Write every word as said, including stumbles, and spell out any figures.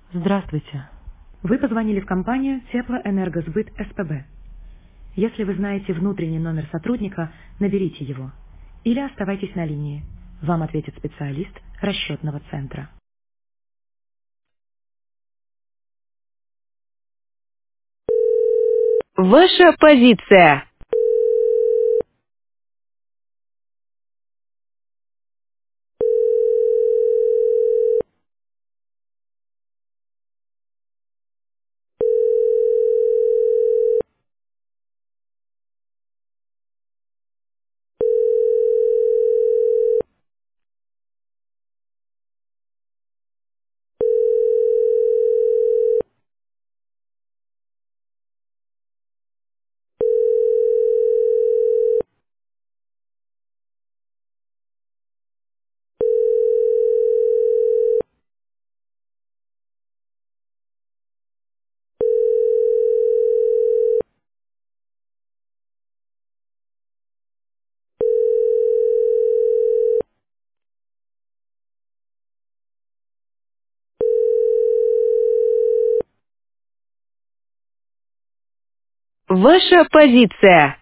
Здравствуйте. Вы позвонили в компанию Теплоэнергосбыт СПБ. Если вы знаете внутренний номер сотрудника, наберите его. Или оставайтесь на линии. Вам ответит специалист расчетного центра. Ваша позиция. Ваша позиция.